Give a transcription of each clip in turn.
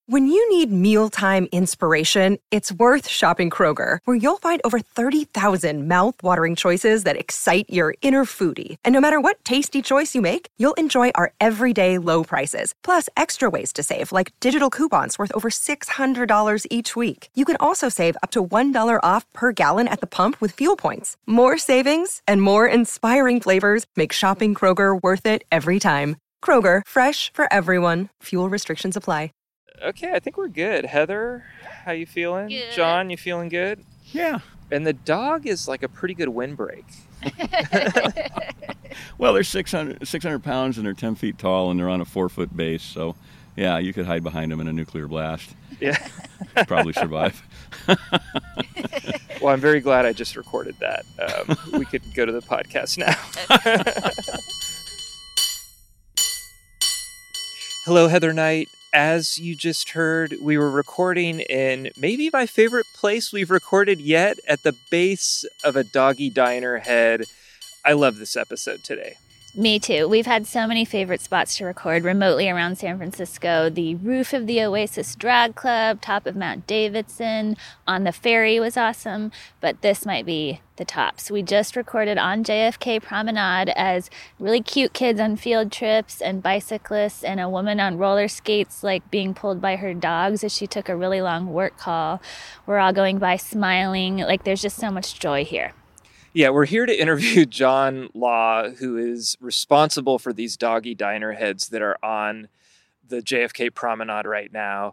When you need mealtime inspiration, it's worth shopping Kroger, where you'll find over 30,000 mouth-watering choices that excite your inner foodie. And no matter what tasty choice you make, you'll enjoy our everyday low prices, plus extra ways to save, like digital coupons worth over $600 each week. You can also save up to $1 off per gallon at the pump with fuel points. More savings and more inspiring flavors make shopping Kroger worth it every time. Kroger, fresh for everyone. Fuel restrictions apply. Okay, I think we're good. Heather, how you feeling? Good. John, you feeling good? Yeah. And the dog is like a pretty good windbreak. Well, they're 600 pounds and they're 10 feet tall and they're on a 4-foot base. So, yeah, you could hide behind them in a nuclear blast. Yeah. Probably survive. Well, I'm very glad I just recorded that. We could go to the podcast now. Hello, Heather Knight. As you just heard, we were recording in maybe my favorite place we've recorded yet, at the base of a doggy diner head. I love this episode today. Me too. We've had so many favorite spots to record remotely around San Francisco. The roof of the Oasis Drag Club, top of Mount Davidson, on the ferry was awesome, but this might be the tops. We just recorded on JFK Promenade as really cute kids on field trips and bicyclists and a woman on roller skates like being pulled by her dogs as she took a really long work call. We're all going by smiling. Like there's just so much joy here. Yeah, we're here to interview John Law, who is responsible for these doggy diner heads that are on the JFK Promenade right now.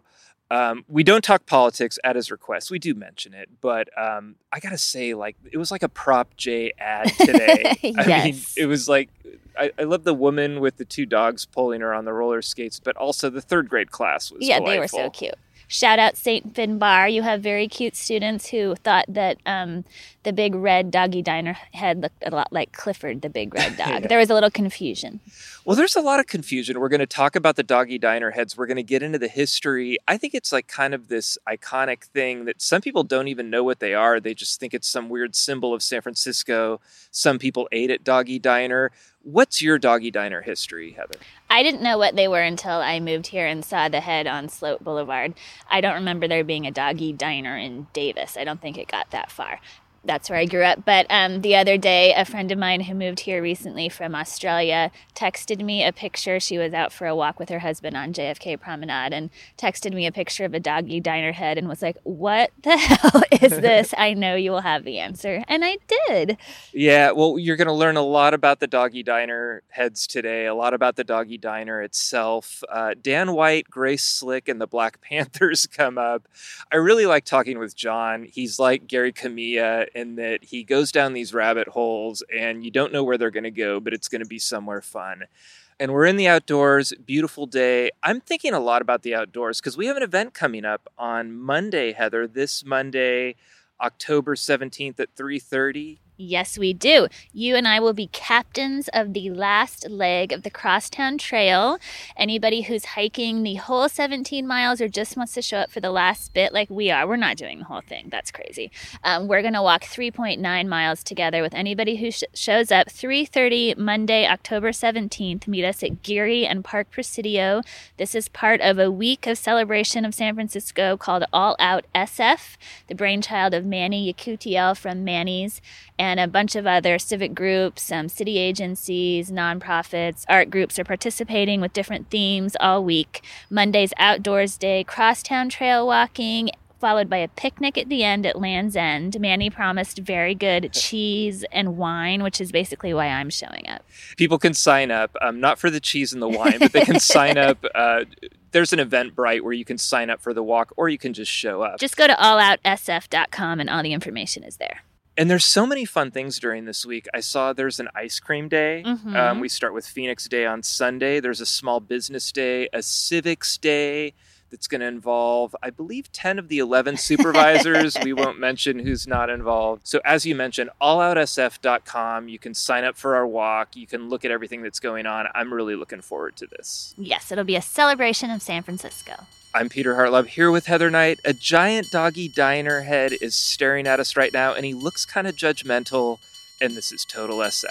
We don't talk politics at his request. We do mention it, but I gotta say, like, it was like a Prop J ad today. Yes. I mean, it was like, I love the woman with the two dogs pulling her on the roller skates, but also the third grade class was delightful. They were so cute. Shout out St. Finn Bar. You have very cute students who thought that the big red doggy diner head looked a lot like Clifford, the big red dog. Yeah. There was a little confusion. Well, there's a lot of confusion. We're going to talk about the doggy diner heads. We're going to get into the history. I think it's like kind of this iconic thing that some people don't even know what they are. They just think it's some weird symbol of San Francisco. Some people ate at Doggy Diner. What's your doggy diner history, Heather? I didn't know what they were until I moved here and saw the head on Sloat Boulevard. I don't remember there being a doggy diner in Davis. I don't think it got that far. That's where I grew up. But the other day, a friend of mine who moved here recently from Australia texted me a picture. She was out for a walk with her husband on JFK Promenade and texted me a picture of a doggy diner head and was like, what the hell is this? I know you will have the answer. And I did. Yeah, well, you're going to learn a lot about the doggy diner heads today, a lot about the doggy diner itself. Dan White, Grace Slick, and the Black Panthers come up. I really like talking with John. He's like Gary Camilla in that he goes down these rabbit holes and you don't know where they're going to go, but it's going to be somewhere fun. And we're in the outdoors, beautiful day. I'm thinking a lot about the outdoors because we have an event coming up on Monday, Heather, this Monday, October 17th at 3:30. Yes, we do. You and I will be captains of the last leg of the Crosstown Trail. Anybody who's hiking the whole 17 miles or just wants to show up for the last bit like we are, we're not doing the whole thing. That's crazy. We're going to walk 3.9 miles together with anybody who shows up. 3:30 Monday, October 17th. Meet us at Geary and Park Presidio. This is part of a week of celebration of San Francisco called All Out SF, the brainchild of Manny Yakutiel from Manny's, and a bunch of other civic groups, city agencies, nonprofits, art groups are participating with different themes all week. Monday's Outdoors Day, Crosstown Trail walking, followed by a picnic at the end at Land's End. Manny promised very good cheese and wine, which is basically why I'm showing up. People can sign up, not for the cheese and the wine, but they can sign up. There's an Eventbrite where you can sign up for the walk, or you can just show up. Just go to alloutsf.com and all the information is there. And there's so many fun things during this week. I saw there's an ice cream day. Mm-hmm. We start with Phoenix Day on Sunday. There's a small business day, a civics day that's going to involve, I believe, 10 of the 11 supervisors. We won't mention who's not involved. So as you mentioned, alloutsf.com. You can sign up for our walk. You can look at everything that's going on. I'm really looking forward to this. Yes, it'll be a celebration of San Francisco. I'm Peter Hartlub here with Heather Knight. A giant doggy diner head is staring at us right now, and he looks kind of judgmental, and this is Total SF.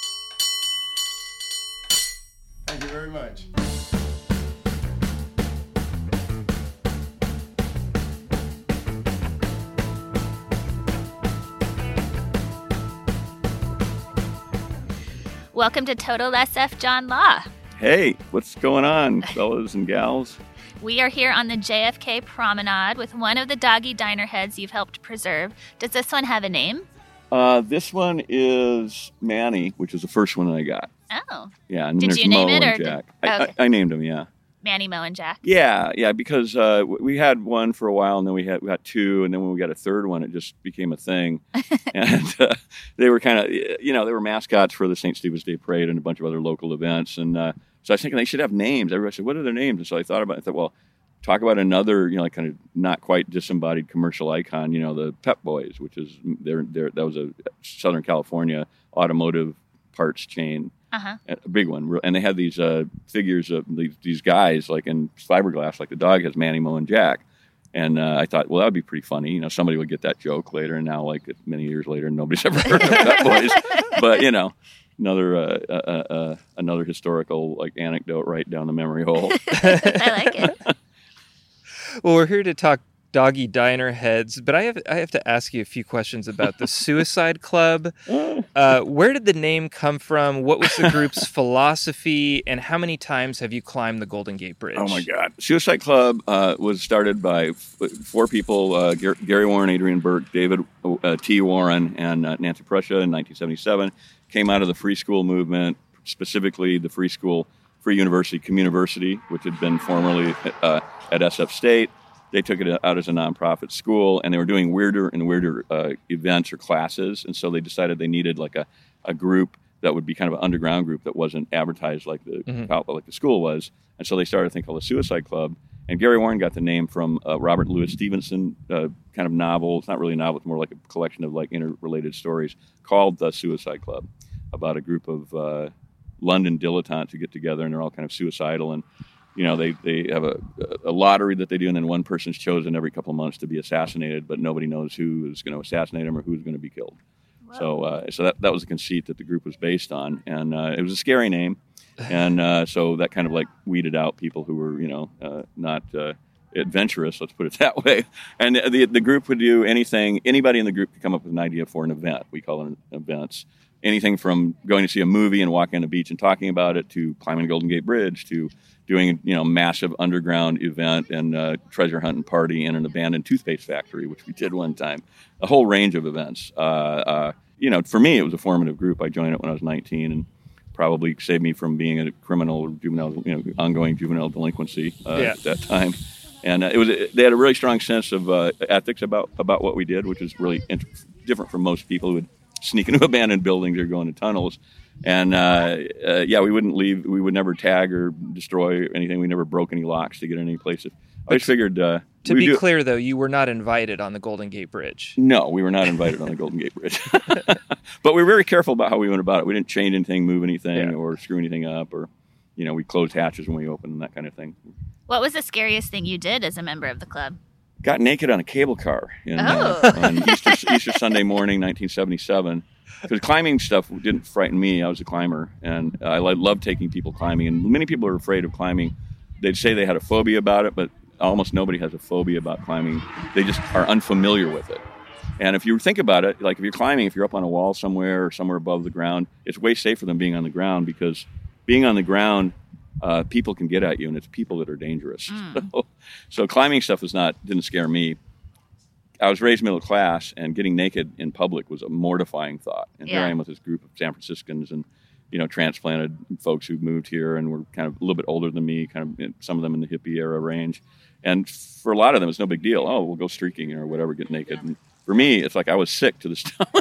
Thank you very much. Welcome to Total SF John Law. Hey, what's going on, fellas and gals? We are here on the JFK Promenade with one of the doggy diner heads you've helped preserve. Does this one have a name? This one is Manny, which is the first one that I got. Oh. Yeah, and Did there's you name Mo it, and or Jack. okay. I named him, yeah. Manny, Mo, and Jack? Yeah, because we had one for a while, and then we got two, and then when we got a third one, it just became a thing. And they were kind of, they were mascots for the St. Stephen's Day Parade and a bunch of other local events. And so I was thinking they should have names. Everybody said, what are their names? And so I thought about it. I thought, well, talk about another, kind of not quite disembodied commercial icon, the Pep Boys, which is, that was a Southern California automotive parts chain. Uh-huh. A big one, and they had these figures of these guys, like in fiberglass, like the dog has Manny, Mo, and Jack. And I thought, well, that would be pretty funny. Somebody would get that joke later, and now, like many years later, nobody's ever heard of Pep Boys. But another historical anecdote right down the memory hole. I like it. Well, we're here to talk doggy diner heads, but I have to ask you a few questions about the Suicide Club. Where did the name come from? What was the group's philosophy? And how many times have you climbed the Golden Gate Bridge? Oh, my God. Suicide Club was started by four people, Gary Warren, Adrian Burke, David T. Warren, and Nancy Prussia in 1977. Came out of the free school movement, specifically the free university, Communiversity, which had been formerly at SF State. They took it out as a nonprofit school, and they were doing weirder and weirder events or classes. And so they decided they needed like a group that would be kind of an underground group that wasn't advertised like the school was. And so they started a thing called the Suicide Club. And Gary Warren got the name from Robert Louis Stevenson kind of novel. It's not really a novel; it's more like a collection of interrelated stories called The Suicide Club, about a group of London dilettantes who get together and they're all kind of suicidal. And they have a lottery that they do, and then one person's chosen every couple of months to be assassinated, but nobody knows who is going to assassinate them or who's going to be killed. Wow. So that was the conceit that the group was based on, and it was a scary name, and so that kind of weeded out people who were not adventurous, let's put it that way. And the group would do anything. Anybody in the group could come up with an idea for an event. We call them events. Anything from going to see a movie and walking on the beach and talking about it, to climbing Golden Gate Bridge, to doing massive underground event and treasure hunt and party in an abandoned toothpaste factory, which we did one time. A whole range of events. For me, it was a formative group. I joined it when I was 19, and probably saved me from being a criminal or juvenile, ongoing juvenile delinquency at that time. And they had a really strong sense of ethics about what we did, which was really different from most people who would sneak into abandoned buildings or go into tunnels. And we wouldn't leave. We would never tag or destroy anything. We never broke any locks to get in any places. I always figured. To be clear, though, you were not invited on the Golden Gate Bridge. No, we were not invited on the Golden Gate Bridge. But we were very careful about how we went about it. We didn't change anything, move anything, or screw anything up, or we closed hatches when we opened and that kind of thing. What was the scariest thing you did as a member of the club? Got naked on a cable car on Easter Sunday morning, 1977. Because climbing stuff didn't frighten me. I was a climber, and I loved taking people climbing. And many people are afraid of climbing. They'd say they had a phobia about it, but almost nobody has a phobia about climbing. They just are unfamiliar with it. And if you think about it, like if you're climbing, if you're up on a wall somewhere or somewhere above the ground, it's way safer than being on the ground, because being on the ground, people can get at you, and it's people that are dangerous. So climbing stuff didn't scare me. I was raised middle class, and getting naked in public was a mortifying thought. And here I am with this group of San Franciscans and, transplanted folks who moved here and were kind of a little bit older than me, kind of some of them in the hippie era range. And for a lot of them, it's no big deal. Oh, we'll go streaking or whatever, get naked. And for me, it's like I was sick to the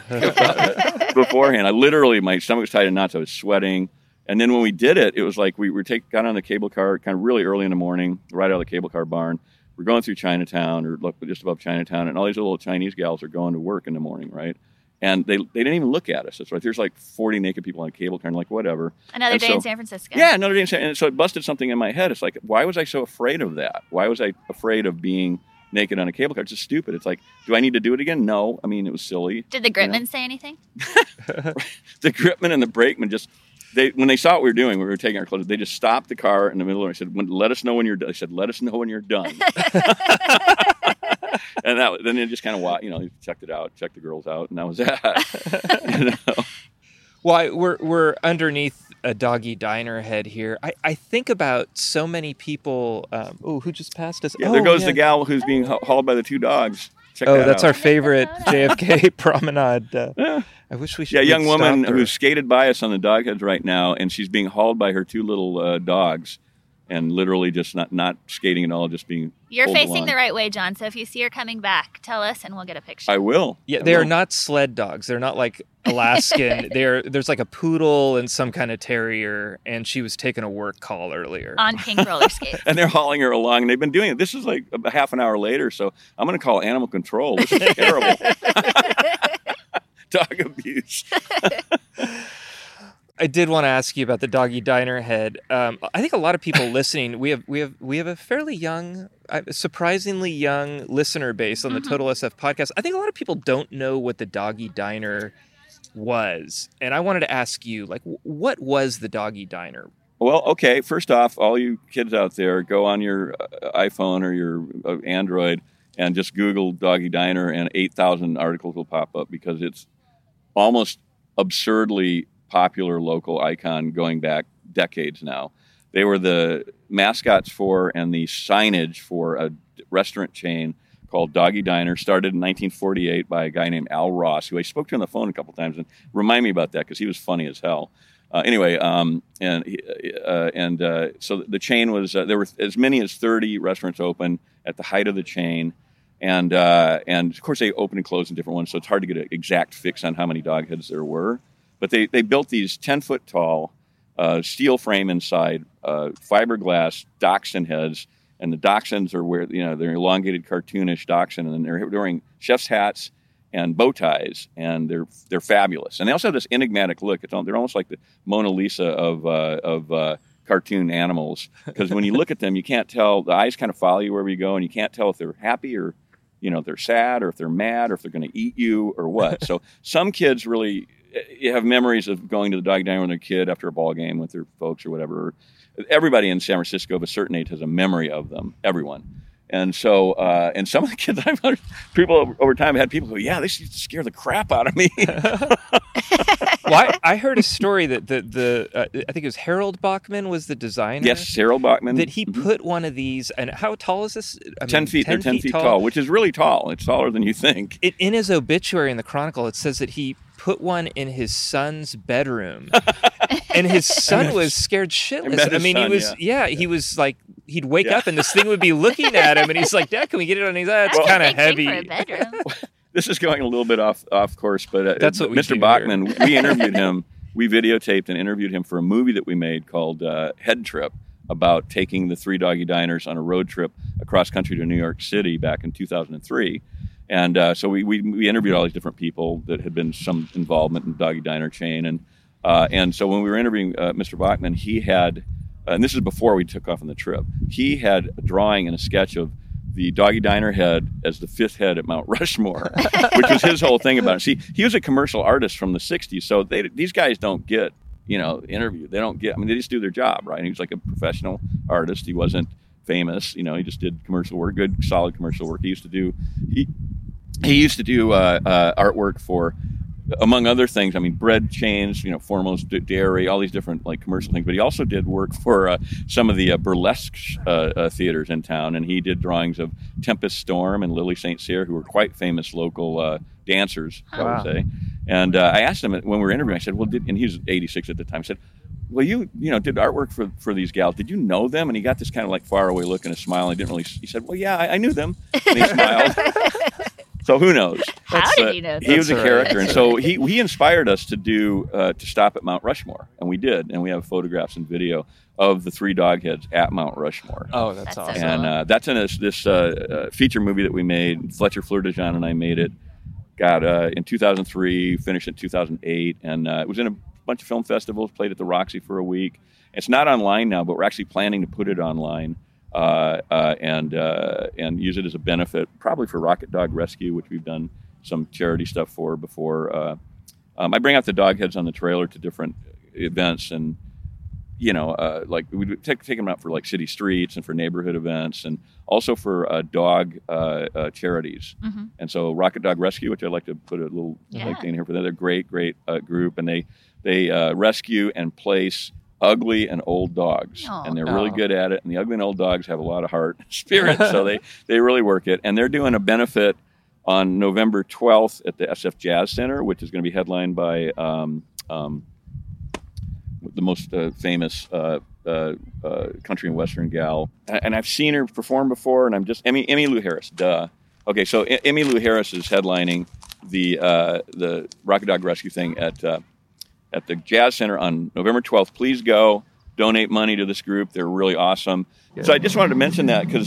stomach beforehand. My stomach was tight in knots. I was sweating. And then when we did it, it was like we got on the cable car kind of really early in the morning, right out of the cable car barn. We're going through Chinatown, or just above Chinatown, and all these little Chinese gals are going to work in the morning, right? And they didn't even look at us. It's like there's 40 naked people on a cable car, and whatever. Another day in San Francisco. Yeah, another day in San Francisco. And so it busted something in my head. It's like, why was I so afraid of that? Why was I afraid of being naked on a cable car? It's just stupid. It's like, do I need to do it again? No. I mean, it was silly. Did the Gritman say anything? The Gritman and the brakeman just... when they saw what we were doing, we were taking our clothes, they just stopped the car in the middle, and I said, let us know when you're done. I said, let us know when you're done. And then they just kind of checked it out, checked the girls out, and that was that. Well, we're underneath a doggy diner head here. I think about so many people. Who just passed us? Yeah, there goes the gal who's being hauled by the two dogs. Check that that's out. our favorite JFK promenade. I wish we should. Yeah, a young woman who's skated by us on the dog heads right now, and she's being hauled by her two little dogs, and literally just not skating at all, just being. You're pulled facing along. the right way, John. So if you see her coming back, tell us, and we'll get a picture. I will. Yeah, they are not sled dogs. They're not like Alaskan. There's like a poodle and some kind of terrier, and she was taking a work call earlier on pink roller skates. And they're hauling her along, and they've been doing it. This is like a half an hour later, so I'm going to call animal control. This is terrible. Dog abuse. I did want to ask you about the doggy diner head. I think a lot of people listening, we have a fairly young, surprisingly young listener base on the Total SF podcast. I think a lot of people don't know what the doggy diner was, and I wanted to ask you, like, what was the doggy diner? Well, okay. First off, all you kids out there, go on your iPhone or your Android and just Google doggy diner, and 8,000 articles will pop up because it's almost absurdly popular local icon going back decades now. They were the mascots for and the signage for a restaurant chain called Doggy Diner, started in 1948 by a guy named Al Ross, who I spoke to on the phone a couple times, and remind me about that because he was funny as hell. So the chain was there were as many as 30 restaurants open at the height of the chain, and of course they opened and closed in different ones, so it's hard to get an exact fix on how many dog heads there were. But they built these 10-foot tall steel frame inside, fiberglass dachshund heads, and the dachshunds are where they're elongated cartoonish dachshund, and they're wearing chef's hats and bow ties, and they're fabulous. And they also have this enigmatic look. They're almost like the Mona Lisa of cartoon animals, because when you look at them, you can't tell. The eyes kind of follow you wherever you go, and you can't tell if they're happy or they're sad, or if they're mad, or if they're going to eat you or what. So some kids really. You have memories of going to the dog diner when they're a kid after a ball game with their folks or whatever. Everybody in San Francisco of a certain age has a memory of them. Everyone. And so, and some of the kids I've heard, people over time had people go, yeah, they used to scare the crap out of me. Well, I heard a story that I think it was Harold Bachman was the designer. Yes, Harold Bachman. That he put one of these, and how tall is this? 10 feet. They're 10 feet tall, which is really tall. It's taller than you think. In his obituary in the Chronicle, it says that he put one in his son's bedroom, and his son was scared shitless. He was like, he'd wake up and this thing would be looking at him, and he's like, "Dad, can we get it on his eye?" It's kind of heavy. For a bedroom. This is going a little bit off course, but that's what Mr. Bachman. We interviewed him. We videotaped and interviewed him for a movie that we made called Head Trip, about taking the three doggy diners on a road trip across country to New York City back in 2003. And so we interviewed all these different people that had been some involvement in the doggy diner chain. And so when we were interviewing Mr. Bachman, he had, and this is before we took off on the trip, he had a drawing and a sketch of the doggy diner head as the fifth head at Mount Rushmore, which was his whole thing about it. See, he was a commercial artist from the 60s, so these guys don't get, interviewed. They don't get, they just do their job, right? And he was like a professional artist. He wasn't famous, he just did commercial work, good, solid commercial work. He used to do artwork for, among other things, bread chains, Foremost Dairy, all these different commercial things. But he also did work for some of the burlesque theaters in town, and he did drawings of Tempest Storm and Lily St. Cyr, who were quite famous local dancers, I would say. And I asked him when we were interviewing, I said, and he was 86 at the time, I said, well, you did artwork for these gals. Did you know them? And he got this kind of faraway look and a smile. And he said, well, yeah, I knew them. And he smiled. So who knows? How did he know that? He was a character. And so he inspired us to stop at Mount Rushmore. And we did. And we have photographs and video of the three dog heads at Mount Rushmore. Oh, that's awesome. And that's in this feature movie that we made. Fletcher Fleur-de-Jean and I made it. In 2003, finished in 2008. And it was in a bunch of film festivals, played at the Roxy for a week. It's not online now, but we're actually planning to put it online and use it as a benefit, probably for Rocket Dog Rescue, which we've done some charity stuff for before. I bring out the dog heads on the trailer to different events, and like we would take them out for like city streets and for neighborhood events, and also for dog charities. Mm-hmm. And so Rocket Dog Rescue, which I'd like to put a little like thing here for them. They're a great group, and they rescue and place ugly and old dogs, and they're really good at it. And the ugly and old dogs have a lot of heart and spirit, so they really work it. And they're doing a benefit on November 12th at the SF Jazz Center, which is going to be headlined by the most famous country and western gal. And I've seen her perform before, and I'm just Emmylou Harris. Duh. Okay, so Emmylou Harris is headlining the Rocket Dog Rescue thing at the Jazz Center on November 12th. Please go donate money to this group. They're really awesome. Yeah. So I just wanted to mention that because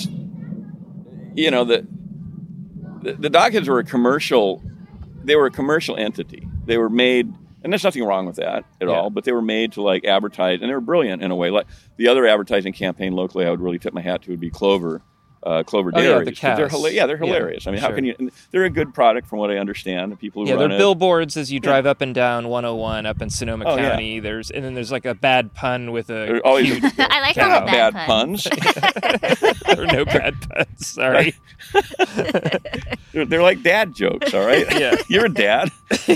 the Dogheads were a commercial entity. They were made, and there's nothing wrong with that at all, but they were made to like advertise, and they were brilliant in a way. Like the other advertising campaign locally I would really tip my hat to would be Clover Dairy. The cows. They're hilarious. I mean, how can you? They're a good product from what I understand. The people who run they're billboards as you drive up and down 101 up in Sonoma County. Yeah. There's like a bad pun with a cute I like cow. bad puns. There are no bad puns. Sorry. They're like dad jokes. All right. Yeah. You're a dad.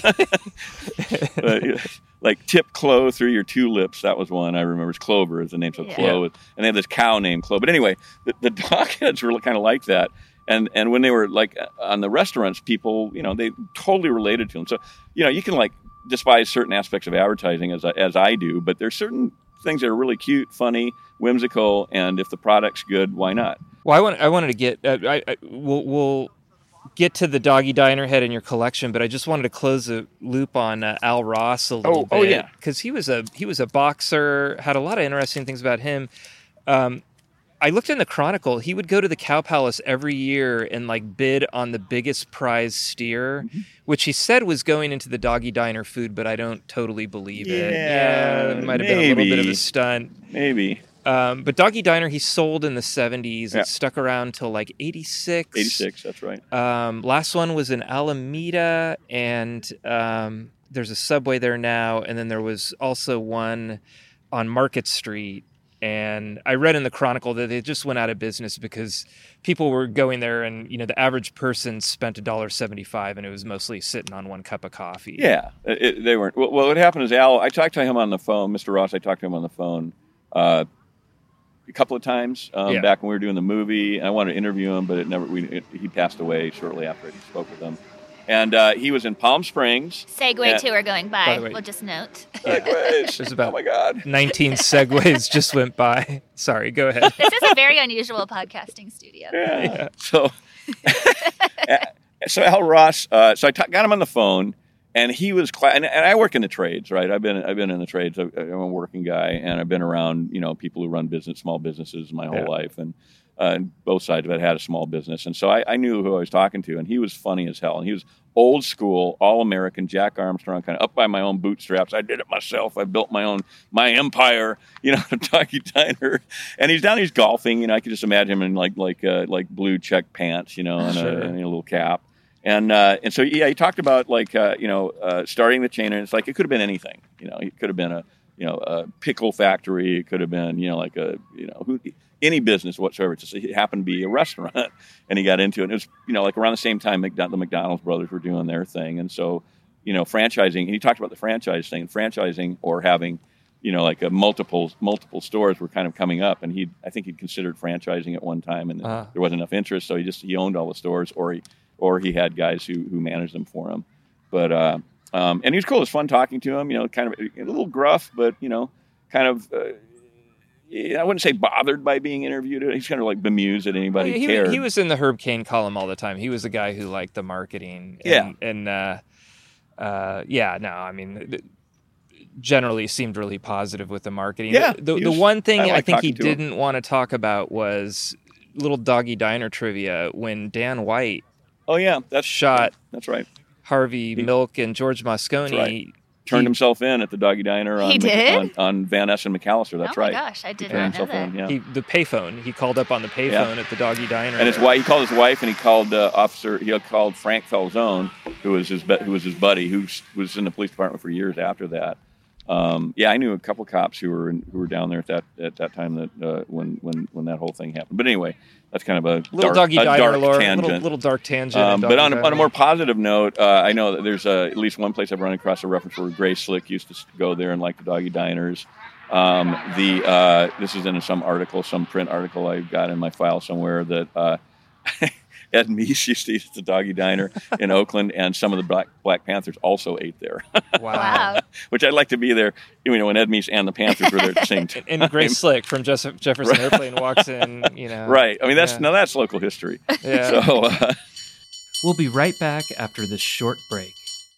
Like tip Clo through your two lips. That was one I remember. It's Clover is the name. So Clo, and they have this cow named Clo. But anyway, the Dogheads were kind of like that. And when they were like on the restaurants, people, they totally related to them. So, you can like despise certain aspects of advertising as I do, but there's certain things that are really cute, funny, whimsical, and if the product's good, why not? Well, I wanted to get we'll get to the Doggy Diner head in your collection, but I just wanted to close the loop on Al Ross a little bit. Oh yeah, because he was a boxer, had a lot of interesting things about him. I looked in the Chronicle. He would go to the Cow Palace every year and like bid on the biggest prize steer, which he said was going into the Doggy Diner food, but I don't totally believe it. Yeah, it might have been a little bit of a stunt. Maybe. But Doggy Diner, he sold in the 70s. It stuck around till like 86. 86, that's right. Last one was in Alameda, and there's a Subway there now. And then there was also one on Market Street. And I read in the Chronicle that they just went out of business because people were going there, and the average person spent $1.75, and it was mostly sitting on one cup of coffee. Yeah, they weren't. Well, what happened is I talked to him on the phone, Mr. Ross. I talked to him on the phone a couple of times back when we were doing the movie. I wanted to interview him, but he passed away shortly after I spoke with him. And he was in Palm Springs. Segway tour going by we'll just note. Segways. There's about 19 segways just went by. Sorry, go ahead. This is a very unusual podcasting studio. Yeah. So Al Ross, so I got him on the phone, and he was and I work in the trades, right? I've been in the trades. I'm a working guy, and I've been around, people who run small businesses my whole life, and both sides of it had a small business. And so I knew who I was talking to, and he was funny as hell. And he was old school, all-American, Jack Armstrong, kind of up by my own bootstraps. I did it myself. I built my empire, Doggy Diner. And he's golfing, I could just imagine him in like blue check pants, and a little cap. And so, he talked about starting the chain, and it's like, it could have been anything, it could have been a pickle factory. It could have been, any business whatsoever. It happened to be a restaurant, and he got into it. And it was, around the same time the McDonald's brothers were doing their thing. And so, franchising, and he talked about the franchise thing, franchising or having, multiple stores were kind of coming up. And I think he'd considered franchising at one time, and there wasn't enough interest. So he owned all the stores, or he had guys who managed them for him. But, and he was cool. It was fun talking to him, kind of a little gruff, but, kind of, I wouldn't say bothered by being interviewed. He's kind of like bemused that anybody cared. He was in the Herb Caen column all the time. He was the guy who liked the marketing. Generally seemed really positive with the marketing. Yeah, the one thing I think he didn't want to talk about was little Doggy Diner trivia when Dan White shot that's right. Harvey Milk and George Moscone. Right. Turned himself in at the Doggy Diner on Van Ness and McAllister. That's right. Oh my gosh, I did not know that. The payphone. He called up on the payphone at the Doggy Diner. And he called his wife, and he called He called Frank Falzone, who was his buddy, who was in the police department for years after that. I knew a couple cops who were down there at that time that when that whole thing happened. But anyway, that's kind of a little dark tangent. Little dark tangent. But on a more positive note, I know that there's at least one place I've run across a reference where Grace Slick used to go there and like the doggy diners. This is in some print article I've got in my file somewhere that Ed Meese used to eat at the doggy diner in Oakland, and some of the Black Panthers also ate there. Wow. Which I'd like to be there, when Ed Meese and the Panthers were there at the same time. And Grace Slick from Jefferson Airplane walks in, Right. I mean, that's local history. Yeah. So we'll be right back after this short break.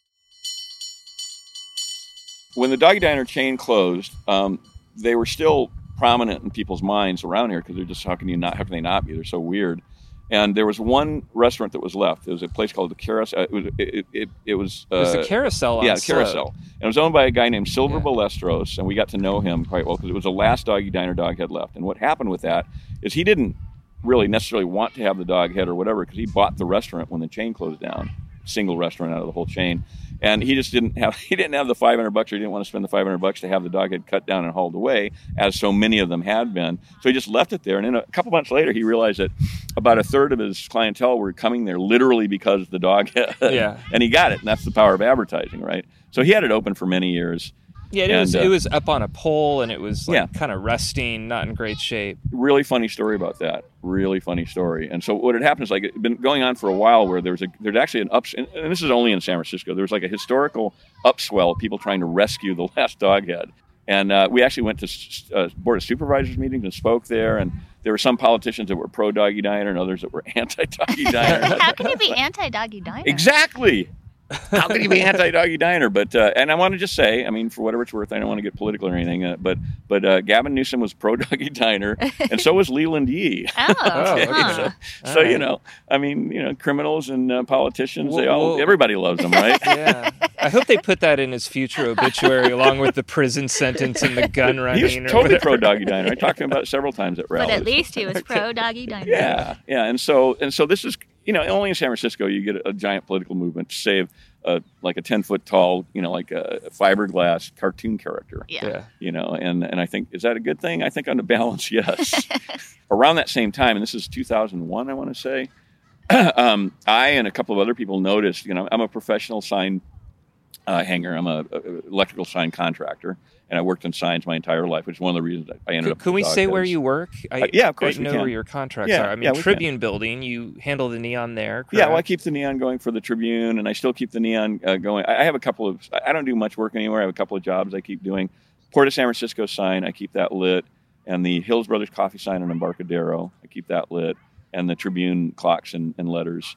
When the doggy diner chain closed, they were still prominent in people's minds around here because they're just, how can they not be? They're so weird. And there was one restaurant that was left. There was a place called the Carousel. It was the Carousel on Carousel. And it was owned by a guy named Silver Ballesteros, and we got to know him quite well because it was the last doggy diner dog had left. And what happened with that is he didn't really necessarily want to have the dog head or whatever because he bought the restaurant when the chain closed down, single restaurant out of the whole chain. And he just didn't have the $500, or he didn't want to spend the $500 to have the dog head cut down and hauled away, as so many of them had been. So he just left it there. And then a couple months later, he realized that about a third of his clientele were coming there literally because of the dog head. Yeah. And he got it. And that's the power of advertising, right? So he had it open for many years. Yeah, it was up on a pole, and it was kind of rusting, not in great shape. Really funny story about that. Really funny story. And so what had happened is it had been going on for a while where there's actually an and this is only in San Francisco. There was a historical upswell of people trying to rescue the last dog head. And we actually went to Board of Supervisors meetings and spoke there. And there were some politicians that were pro-doggy diner and others that were anti-doggy diner. How can you be anti-doggy diner? Exactly. How can you be anti-doggy diner? But and I want to just say, I mean, for whatever it's worth, I don't want to get political or anything. But Gavin Newsom was pro-doggy diner, and so was Leland Yee. So I mean, criminals and politicians, everybody loves them, right? Yeah. I hope they put that in his future obituary, along with the prison sentence and the gun running. He was totally pro-doggy diner. I talked to him about it several times at rallies. But at least he was pro-doggy diner. Yeah. And so this is. Only in San Francisco you get a giant political movement to save a 10-foot tall, like a fiberglass cartoon character. Yeah. And I think, is that a good thing? I think on the balance, yes. Around that same time, and this is 2001, I want to say, I and a couple of other people noticed, I'm a professional sign hanger. I'm a electrical sign contractor. And I worked in signs my entire life, which is one of the reasons I ended up. Can we say where you work? Yeah, of course I know where your contracts are. I mean, Tribune Building, you handle the neon there, correct? Yeah, well, I keep the neon going for the Tribune, and I still keep the neon going. I have I don't do much work anywhere. I have a couple of jobs I keep doing. Port of San Francisco sign, I keep that lit. And the Hills Brothers Coffee sign in Embarcadero, I keep that lit. And the Tribune clocks and letters.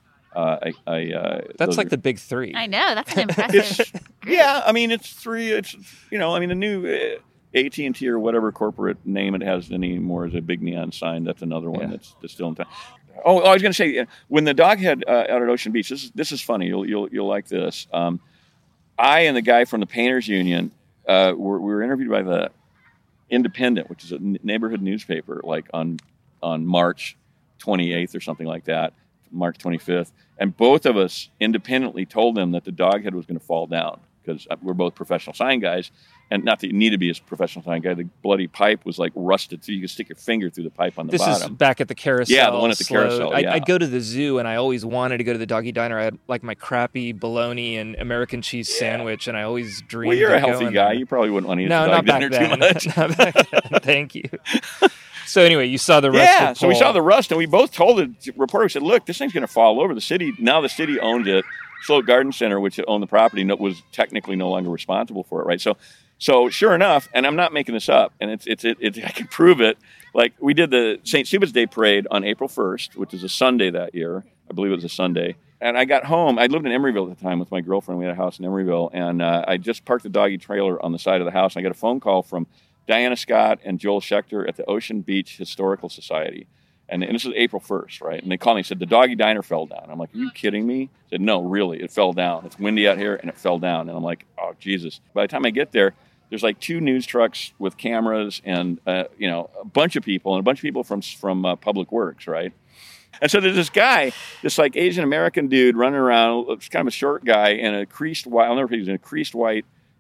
That's like the big three. I know, that's impressive. I mean, it's three. It's the new AT&T or whatever corporate name it has anymore is a big neon sign. That's another one that's still in town. Oh, I was going to say, when the dog head out at Ocean Beach, this is funny. You'll like this. I and the guy from the Painters Union we were interviewed by the Independent, which is a neighborhood newspaper, on March 28th or something like that. March 25th, and both of us independently told them that the dog head was going to fall down because we're both professional sign guys, and not that you need to be a professional sign guy. The bloody pipe was rusted, so you could stick your finger through the pipe on the bottom. This is back at the Carousel. Yeah, the one at the Carousel. Yeah. I'd go to the zoo, and I always wanted to go to the doggy diner. I had my crappy bologna and American cheese sandwich, and I always dreamed. Well, you're a healthy guy. You probably wouldn't want to eat the dog dinner too much. Not back then. Thank you. So anyway, you saw the rust. Yeah, so we saw the rust, and we both told the reporter, we said, look, this thing's going to fall over. The city owned it. Sloat Garden Center, which owned the property, was technically no longer responsible for it, right? So sure enough, and I'm not making this up, and it's I can prove it. We did the St. Stephen's Day Parade on April 1st, which is a Sunday that year. I believe it was a Sunday. And I got home. I lived in Emeryville at the time with my girlfriend. We had a house in Emeryville, and I just parked the doggy trailer on the side of the house, and I got a phone call from Diana Scott and Joel Schechter at the Ocean Beach Historical Society. And this is April 1st, right? And they called me and said, the doggy diner fell down. I'm like, are you kidding me? I said, no, really, it fell down. It's windy out here, and it fell down. And I'm like, oh, Jesus. By the time I get there, there's 2 news trucks with cameras and, a bunch of people, and a bunch of people from Public Works, right? And so there's this guy, this Asian-American dude running around, it's kind of a short guy, in a creased white, I'll never forget, he's in a creased white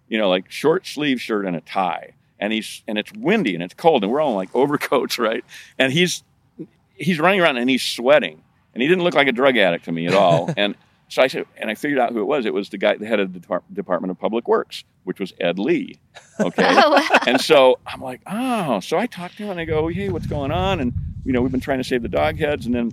like short sleeve shirt and a tie. And it's windy and it's cold and we're all in like overcoats, right? And he's running around and he's sweating and he didn't look like a drug addict to me at all. And so I said, and I figured out who it was. It was the guy, the head of the Department of Public Works, which was Ed Lee. Okay. Oh, wow. And so I'm like, oh, so I talked to him and I go, hey, what's going on? And, we've been trying to save the dog heads. And then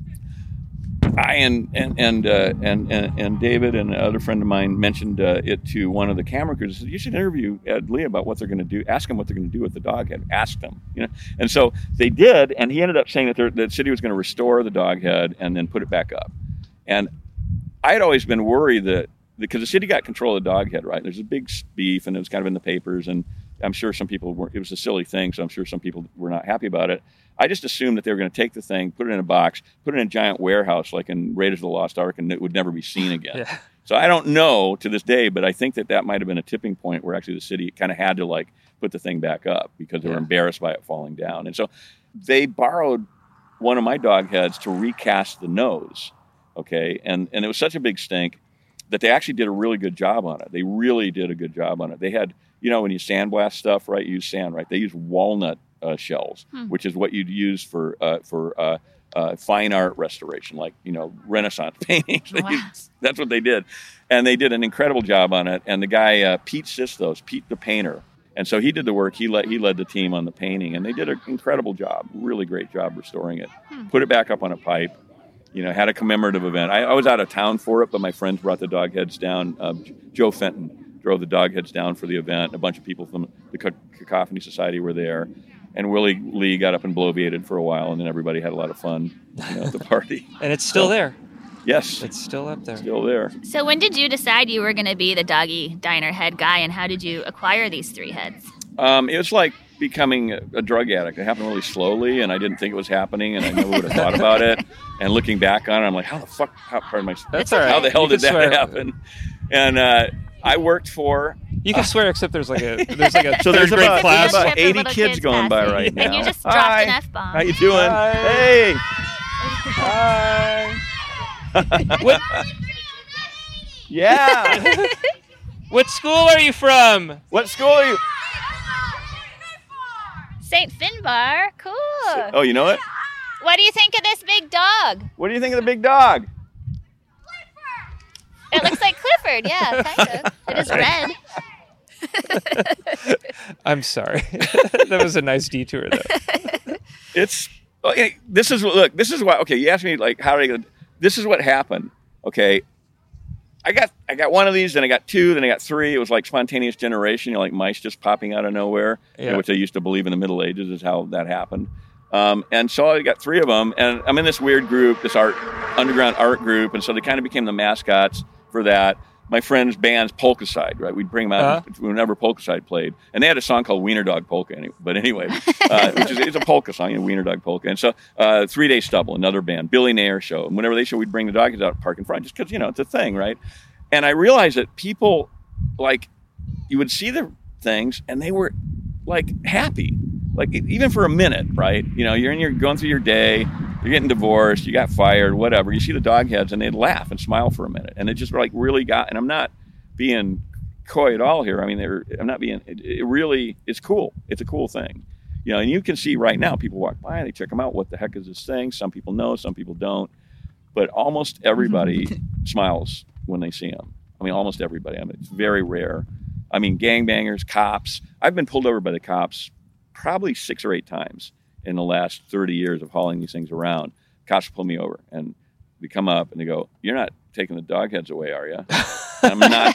I and David and another friend of mine mentioned it to one of the camera crews. Said, you should interview Ed Lee about what they're going to do. Ask him what they're going to do with the dog head. Ask them, And so they did, and he ended up saying that the city was going to restore the dog head and then put it back up. And I had always been worried that because the city got control of the dog head, right? There's a big beef, and it was kind of in the papers, and I'm sure some people weren't. It was a silly thing, so I'm sure some people were not happy about it. I just assumed that they were going to take the thing, put it in a box, put it in a giant warehouse like in Raiders of the Lost Ark, and it would never be seen again. Yeah. So I don't know to this day, but I think that might have been a tipping point where actually the city kind of had to put the thing back up because they were embarrassed by it falling down. And so they borrowed one of my dog heads to recast the nose, okay? And it was such a big stink that they actually did a really good job on it. They really did a good job on it. They had, when you sandblast stuff, right, you use sand, right? They use walnut shells, which is what you'd use for fine art restoration, like, Renaissance paintings. Wow. That's what they did. And they did an incredible job on it. And the guy, Pete Sistos, Pete the painter, and so he did the work. He led the team on the painting, and they did an incredible job, really great job restoring it. Put it back up on a pipe, had a commemorative event. I was out of town for it, but my friends brought the dog heads down. Joe Fenton drove the dog heads down for the event. A bunch of people from the Cacophony Society were there. And Willie Lee got up and bloviated for a while, and then everybody had a lot of fun at the party. And it's still there. Yes. It's still up there. Still there. So when did you decide you were going to be the Doggy Diner head guy, and how did you acquire these 3 heads? It was like becoming a drug addict. It happened really slowly, and I didn't think it was happening, and I never would have thought about it. And looking back on it, I'm like, how the fuck, That's all right. how the hell did that swear. happen? And I worked for... You can swear, except there's like a So there's grade about class. 80 Little kids going by passing. right now. And you just dropped Hi. an F-bomb. How you doing? Hi. Hey. Hi. What? Yeah. What school are you from? What school are you? St. Finbar. Cool. Oh, you know it? What do you think of this big dog? What do you think of the big dog? It looks like Clifford. Yeah, kind of. It is red. I'm sorry. That was a nice detour, though. This is why. Okay, you asked me this is what happened. Okay, I got one of these, then I got 2, then I got 3. It was like spontaneous generation, like mice just popping out of nowhere, which I used to believe in the Middle Ages is how that happened. And so I got 3 of them, and I'm in this weird group, this underground art group, and so they kind of became the mascots for that. My friend's band's Polkaside, right? We'd bring them out whenever Polkaside played, and they had a song called Wiener Dog Polka. But anyway, it's a polka song, Wiener Dog Polka. And so 3 Day Stubble, another band, Billy Nair Show, and whenever they show, we'd bring the doggies out park in front, just because it's a thing, right? And I realized that people you would see the things, and they were happy, even for a minute, right? You're going through your day. You're getting divorced, you got fired, whatever. You see the dog heads and they'd laugh and smile for a minute. And it just really got, and I'm not being coy at all here. I mean, it really is cool. It's a cool thing. And you can see right now, people walk by, they check them out. What the heck is this thing? Some people know, some people don't. But almost everybody smiles when they see them. I mean, almost everybody. I mean, it's very rare. I mean, gangbangers, cops. I've been pulled over by the cops probably 6 or 8 times in the last 30 years of hauling these things around. Cops pull me over, and they come up, and they go, "You're not taking the dog heads away, are you?" I'm not.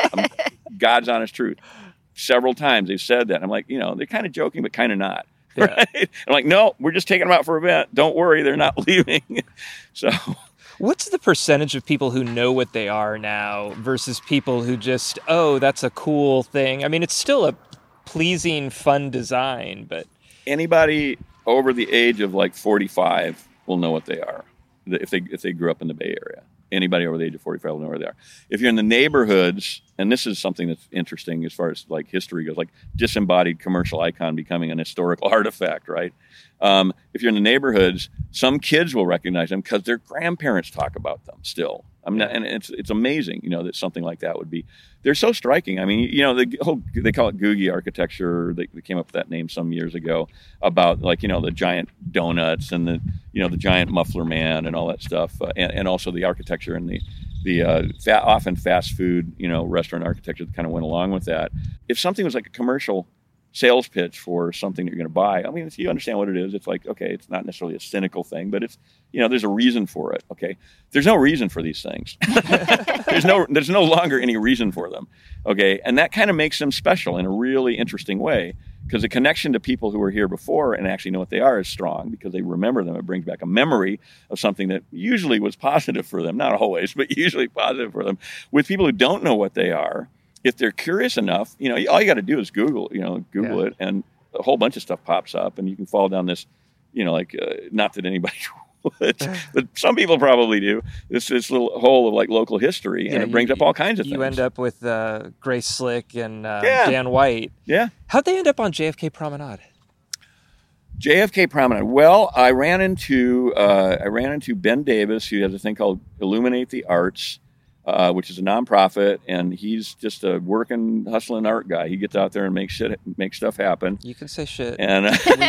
God's honest truth. Several times they've said that. I'm like, they're kind of joking, but kind of not. Yeah. Right? I'm like, no, we're just taking them out for an event. Don't worry, they're not leaving. So... What's the percentage of people who know what they are now versus people who just, that's a cool thing? I mean, it's still a pleasing, fun design, but... Anybody over the age of 45 will know what they are if they grew up in the Bay Area. Anybody over the age of 45 will know where they are. If you're in the neighborhoods, and this is something that's interesting as far as history goes, disembodied commercial icon becoming an historical artifact, right? If you're in the neighborhoods, some kids will recognize them because their grandparents talk about them still. I'm not, and it's amazing, that something like that would be. They're so striking. I mean, they call it Googie architecture. They came up with that name some years ago about the giant donuts and the giant muffler man and all that stuff, and also the architecture and the often fast food, restaurant architecture that kind of went along with that. If something was like a commercial sales pitch for something that you're going to buy, I mean, you understand what it is. It's like, okay, it's not necessarily a cynical thing, but it's, there's a reason for it. Okay. There's no reason for these things. There's no longer any reason for them. Okay. And that kind of makes them special in a really interesting way, because the connection to people who were here before and actually know what they are is strong, because they remember them. It brings back a memory of something that usually was positive for them, not always, but usually positive for them. With people who don't know what they are, if they're curious enough, all you got to do is Google it, and a whole bunch of stuff pops up, and you can fall down this, not that anybody would, but some people probably do, this little hole of like local history, and it brings up all kinds of things. You end up with Grace Slick and Dan White. Yeah. How'd they end up on JFK Promenade? JFK Promenade. Well, I ran into Ben Davis, who has a thing called Illuminate the Arts, which is a nonprofit, and he's just a working, hustling art guy. He gets out there and makes stuff happen. You can say shit. And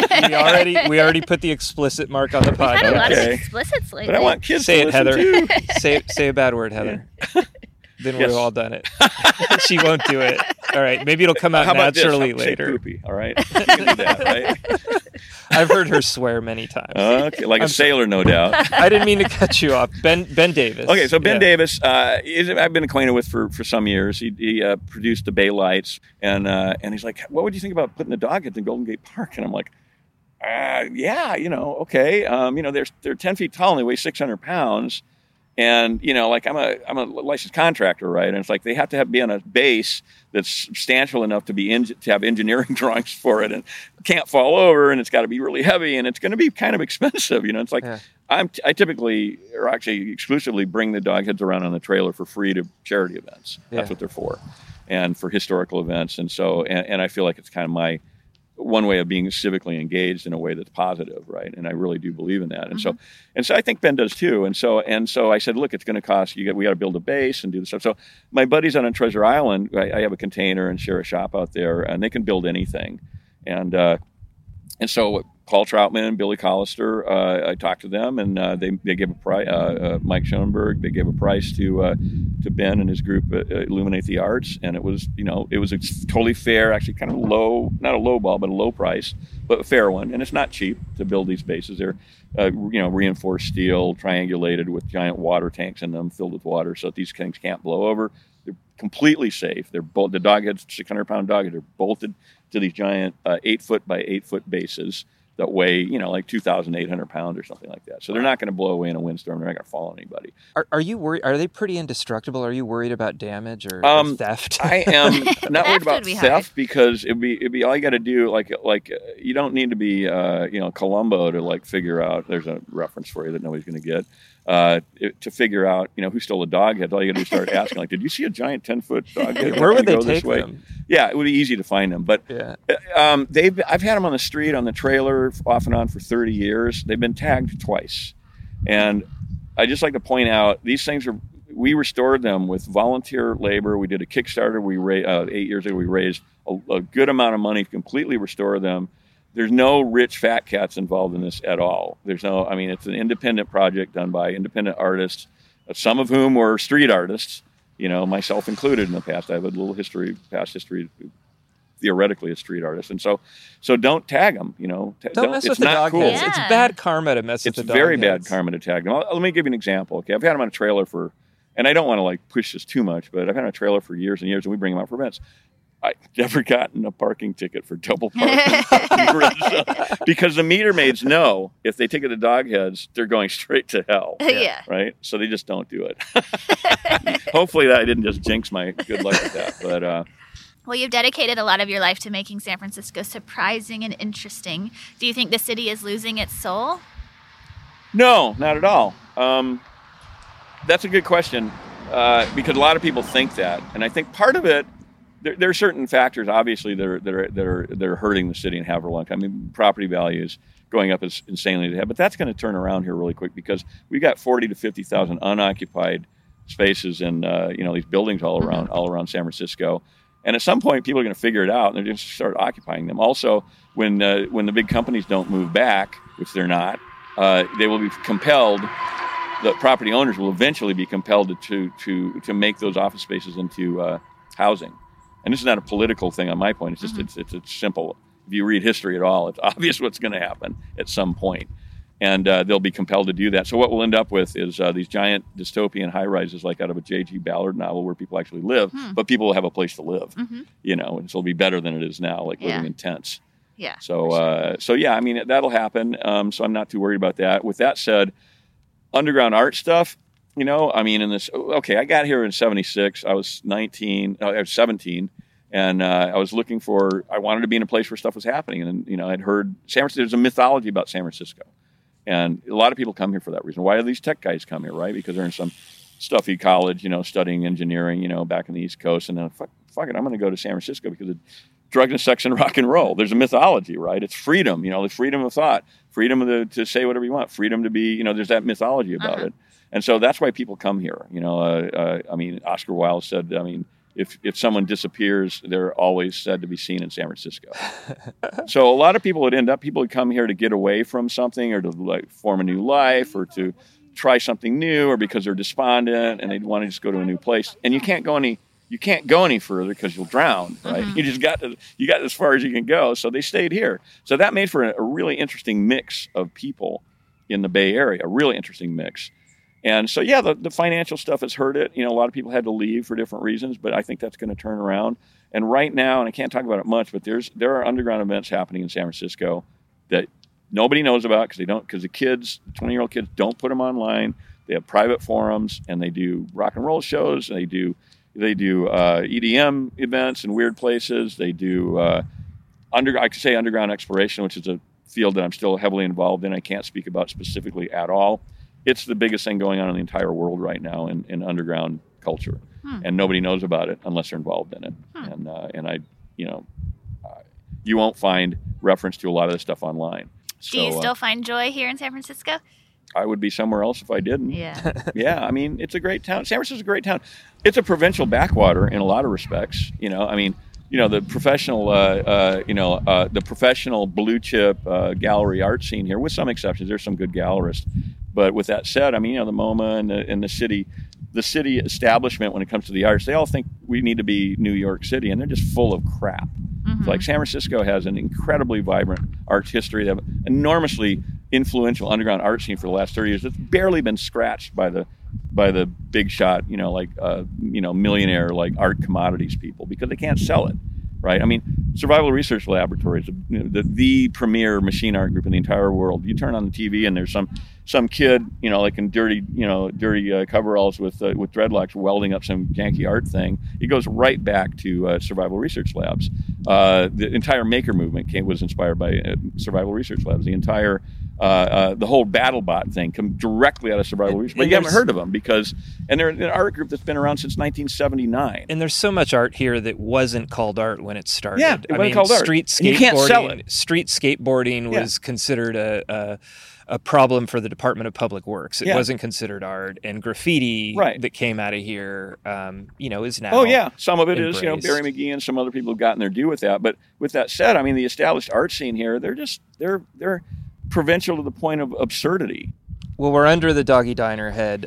we already put the explicit mark on the podcast. We've had a lot of explicits lately. But I want kids say to it, Heather. too. Say a bad word, Heather. Yeah. Then Yes. we've all done it. She won't do it. All right, maybe it'll come out How about naturally this? Say later. poopy, all right? You can do that, right? I've heard her swear many times. Okay, like a sailor, no doubt. I didn't mean to cut you off. Ben Davis. Okay, so Ben Yeah. Davis, I've been acquainted with for some years. He produced the Bay Lights, and he's like, "What would you think about putting the Dogheads in Golden Gate Park?" And I'm like, "Yeah, okay. They're 10 feet tall and they weigh 600 pounds." And, I'm a licensed contractor, right? And it's like they have to be on a base that's substantial enough to have engineering drawings for it, and can't fall over, and it's got to be really heavy, and it's going to be kind of expensive. It's like I typically, or actually exclusively, bring the Dogheads around on the trailer for free to charity events. Yeah. That's what they're for, and for historical events. And so, and I feel like it's kind of my one way of being civically engaged in a way that's positive, right? And I really do believe in that. And so I think Ben does too. And so I said, look, it's going to cost we got to build a base and do this stuff. So my buddies on Treasure Island, I have a container and share a shop out there, and they can build anything. And so Paul Troutman, Billy Collister, I talked to them, and they gave a price. Mike Schoenberg, they gave a price to Ben and his group, Illuminate the Arts, and it was totally fair, actually kind of low, not a low ball, but a low price, but a fair one. And it's not cheap to build these bases. They're reinforced steel, triangulated with giant water tanks in them, filled with water, so that these things can't blow over. They're completely safe. The Dogheads, 600-pound Dogheads, are bolted to these giant 8-foot by 8-foot bases that weigh, like 2,800 pounds or something like that. So they're not going to blow away in a windstorm. They're not going to fall on anybody. Are you worried? Are they pretty indestructible? Are you worried about damage or theft? I am not worried about would be theft hard. because it'd be all you got to do. Like you don't need to be Columbo to figure out. There's a reference for you that nobody's going to get. To figure out, who stole the Dogheads, all you got to do is start asking, did you see a giant 10-foot Doghead? Where would they go this take way? them? Yeah, it would be easy to find them. But Yeah. I've had them on the street, on the trailer, off and on for 30 years. They've been tagged twice. And I just like to point out, these things we restored them with volunteer labor. We did a Kickstarter. 8 years ago, we raised a good amount of money to completely restore them. There's no rich fat cats involved in this at all. It's an independent project done by independent artists, some of whom were street artists, myself included in the past. I have a little past history, theoretically a street artist. And so don't tag them, Don't mess it's with the not Dogheads. cool. Yeah. It's bad karma to mess with the It's Dogheads. very bad karma to tag them. Let me give you an example. Okay, I've had them on a trailer and I don't want to push this too much, but I've had them on a trailer for years and years, and we bring them out for events. I've never gotten a parking ticket for double parking because the meter maids know if they ticket the Dogheads, they're going straight to hell. Yeah. Right? So they just don't do it. Hopefully I didn't just jinx my good luck with that. But Well, you've dedicated a lot of your life to making San Francisco surprising and interesting. Do you think the city is losing its soul? no, not at all. That's a good question because a lot of people think that, and I think part of it. There are certain factors, obviously, that are hurting the city and have for a long time. I mean, property values going up as insanely as they have, but that's going to turn around here really quick because we've got 40 to 50,000 unoccupied spaces and these buildings all around San Francisco. And at some point, people are going to figure it out, and they're going to start occupying them. Also, when the big companies don't move back, which they're not, they will be compelled. The property owners will eventually be compelled to make those office spaces into housing. And this is not a political thing on my point. It's just it's simple. If you read history at all, it's obvious what's going to happen at some point. And they'll be compelled to do that. So what we'll end up with is these giant dystopian high-rises like out of a J.G. Ballard novel where people actually live, but people will have a place to live, and so it'll be better than it is now, like living in tents. Yeah. So yeah, I mean, that'll happen. So I'm not too worried about that. With that said, underground art stuff, I mean, I got here in 76. I was 17, and I was I wanted to be in a place where stuff was happening. And, I'd heard there's a mythology about San Francisco. And a lot of people come here for that reason. Why do these tech guys come here, right? Because they're in some stuffy college, studying engineering, back in the East Coast. And then, fuck it, I'm going to go to San Francisco because of drugs and sex and rock and roll. There's a mythology, right? It's freedom, the freedom of thought, freedom to say whatever you want, freedom to be, there's that mythology about it. And so that's why people come here. I mean, Oscar Wilde said, if someone disappears, they're always said to be seen in San Francisco. So a lot of people would come here to get away from something or to form a new life or to try something new or because they're despondent and they'd want to just go to a new place. And you can't go any further because you'll drown, right? You just got as far as you can go. So they stayed here. So that made for a really interesting mix of people in the Bay Area, a really interesting mix. And so, yeah, the financial stuff has hurt it. A lot of people had to leave for different reasons, but I think that's going to turn around. And right now, and I can't talk about it much, but there are underground events happening in San Francisco that nobody knows about because the kids, 20-year-old kids, don't put them online. They have private forums, and they do rock and roll shows, and they do EDM events in weird places. They do underground exploration, which is a field that I'm still heavily involved in. I can't speak about specifically at all. It's the biggest thing going on in the entire world right now in underground culture, and nobody knows about it unless they're involved in it. And you won't find reference to a lot of this stuff online. Do you still find joy here in San Francisco? I would be somewhere else if I didn't. Yeah. Yeah, I mean, it's a great town. San Francisco's a great town. It's a provincial backwater in a lot of respects. The professional blue chip gallery art scene here, with some exceptions, there's some good gallerists. But with that said, I mean, the MoMA and the city establishment when it comes to the arts, they all think we need to be New York City, and they're just full of crap. It's like San Francisco has an incredibly vibrant arts history. They have an enormously influential underground art scene for the last 30 years. It's barely been scratched by the big shot, millionaire art commodities people because they can't sell it, right? I mean, Survival Research Laboratories, the premier machine art group in the entire world. You turn on the TV and there's some kid, in dirty coveralls with dreadlocks welding up some janky art thing. It goes right back to Survival Research Labs. The entire maker movement was inspired by Survival Research Labs. The entire the whole BattleBot thing come directly out of Survival Research. But you haven't heard of them and they're an art group that's been around since 1979. And there's so much art here that wasn't called art when it started. Yeah, it wasn't called art. Street skateboarding, you can't sell it. Street skateboarding was considered a problem for the Department of Public Works. It wasn't considered art, and graffiti that came out of here, is now. Oh yeah, some of it embraced. is. Barry McGee and some other people have gotten their due with that. But with that said, I mean, the established art scene here, they're provincial to the point of absurdity. Well, we're under the Doggy Diner head.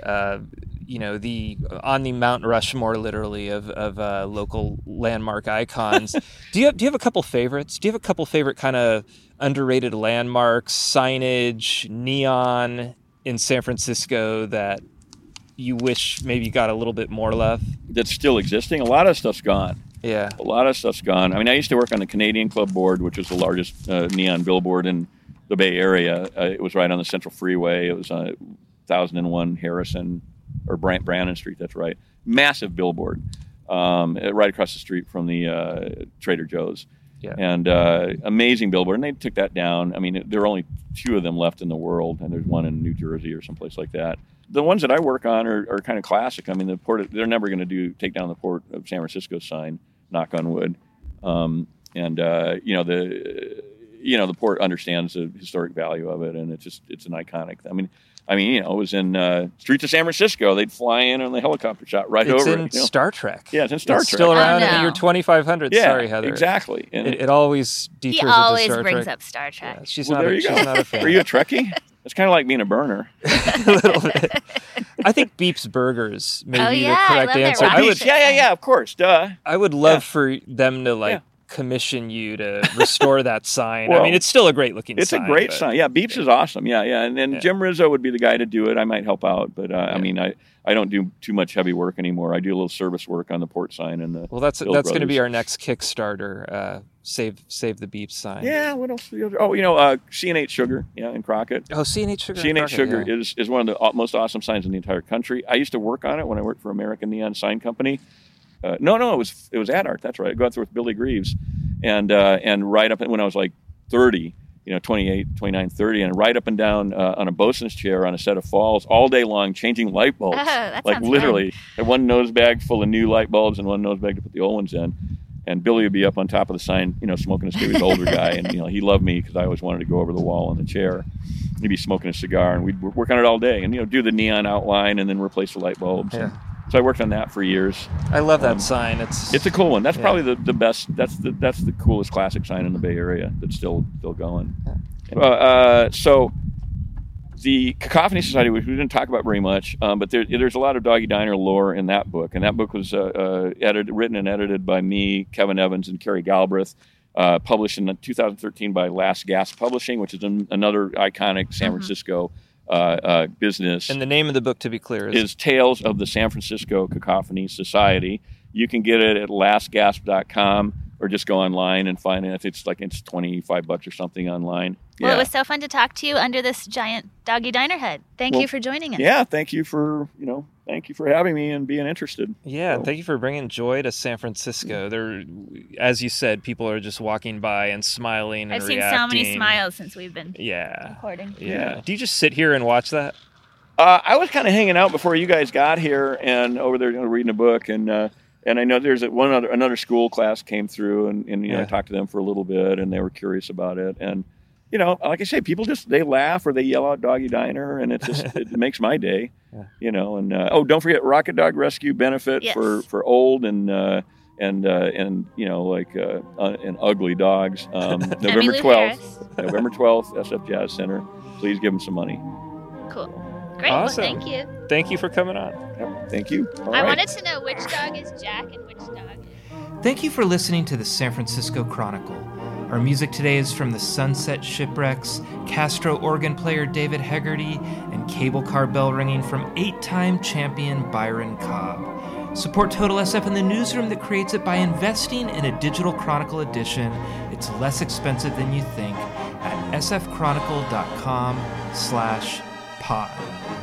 On the Mount Rushmore, literally, of local landmark icons. Do you have a couple favorites? Do you have a couple favorite kind of underrated landmarks, signage, neon in San Francisco that you wish maybe got a little bit more love? That's still existing. A lot of stuff's gone. Yeah. A lot of stuff's gone. I mean, I used to work on the Canadian Club Board, which was the largest neon billboard in the Bay Area. It was right on the Central Freeway. It was 1001 Harrison or Brannan Street. That's right. Massive billboard right across the street from the Trader Joe's. Yeah. And amazing billboard. And they took that down. I mean, there are only 2 of them left in the world, and there's one in New Jersey or someplace like that. The ones that I work on are kind of classic. I mean, they're never going to take down the Port of San Francisco sign, knock on wood. The port understands the historic value of it, and it's an iconic. I mean, I mean, it was in streets of San Francisco. They'd fly in on the helicopter shot right It's over in it. Star Trek. Yeah, it's in Star Trek. Still around Oh, in the no. year 2500. Yeah, Sorry, Heather. exactly. And It always He detours always into Star brings Trek. up Star Trek. Yeah, she's well, not. there you She's go. not a fan. Are you a Trekkie? It's kind of like being a burner. A little bit. I think Beep's Burgers may Oh, be yeah, the I correct love their answer. rocket I would, ship. Yeah, of course. Duh. I would love Yeah. for them to like Yeah. commission you to restore that sign. I Well, mean, it's still a great looking It's sign. a great but- sign. Yeah, Beeps is awesome. Yeah. And Yeah. Jim Rizzo would be the guy to do it. I might help out, but I mean, I don't do too much heavy work anymore. I do a little service work on the port sign and the. Well, that's Bill going to be Brothers. our next Kickstarter. Save the Beep sign. Yeah. What else? Oh, C&H Sugar. Yeah, in Crockett. Oh, C&H Sugar. C&H Crockett, Sugar yeah. is one of the most awesome signs in the entire country. I used to work on it when I worked for American Neon Sign Company. No, it was AdArt. That's right. I got through with Billy Greaves, and right up when I was like 30, 28, 29, 30, and right up and down on a bosun's chair on a set of falls all day long, changing light bulbs. Oh, that Like sounds literally, had one nose bag full of new light bulbs and one nose bag to put the old ones in. And Billy would be up on top of the sign, smoking a cigar. He was an older guy, and he loved me because I always wanted to go over the wall on the chair. He'd be smoking a cigar, and we'd work on it all day, and do the neon outline and then replace the light bulbs. Yeah. So I worked on that for years. I love that sign. It's It's a cool one. That's Yeah. probably the best. That's the coolest classic sign in the Bay Area that's still going. So the Cacophony Society, which we didn't talk about very much, but there's a lot of Doggy Diner lore in that book, and that book was written and edited by me, Kevin Evans, and Kerry Galbraith, published in 2013 by Last Gasp Publishing, which is another iconic San Francisco business. and the name of the book, to be clear, is Tales of the San Francisco Cacophony Society. You can get it at lastgasp.com or just go online and find it. It's $25 or something online. Well, it was so fun to talk to you under this giant Doggy Diner head. Thank you for joining us. Yeah, thank you for having me and being interested. Yeah, So- thank you for bringing joy to San Francisco. There, as you said, people are just walking by and smiling and I've seen reacting. so many smiles since we've been Yeah. recording. Yeah. Do you just sit here and watch that? I was kind of hanging out before you guys got here and over there reading a book, and I know there's another school class came through, and I talked to them for a little bit, and they were curious about it, and like I say, people they laugh or they yell out Doggy Diner, and it makes my day, and don't forget Rocket Dog Rescue benefit Yes. for old and ugly dogs. November Emmylou 12th, Harris. November 12th, SF Jazz Center. Please give them some money. Cool. Great. Awesome. Well, thank you. Thank you for coming on. Yep, thank you. All I right. wanted to know which dog is Jack and which dog is... Thank you for listening to the San Francisco Chronicle. Our music today is from the Sunset Shipwrecks, Castro organ player David Hegarty, and cable car bell ringing from 8-time champion Byron Cobb. Support Total SF and the newsroom that creates it by investing in a digital Chronicle edition. It's less expensive than you think at sfchronicle.com/pod.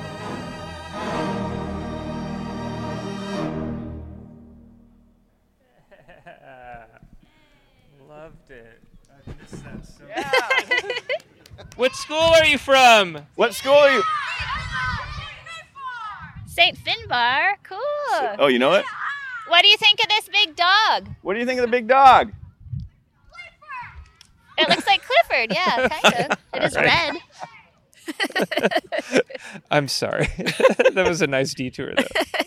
Loved it. I missed that so What school are you from? What school are you? St. Finbar. Cool. Oh, you know it? What do you think of this big dog? What do you think of the big dog? It looks like Clifford. Yeah, kind of. It is red. I'm sorry. That was a nice detour, though.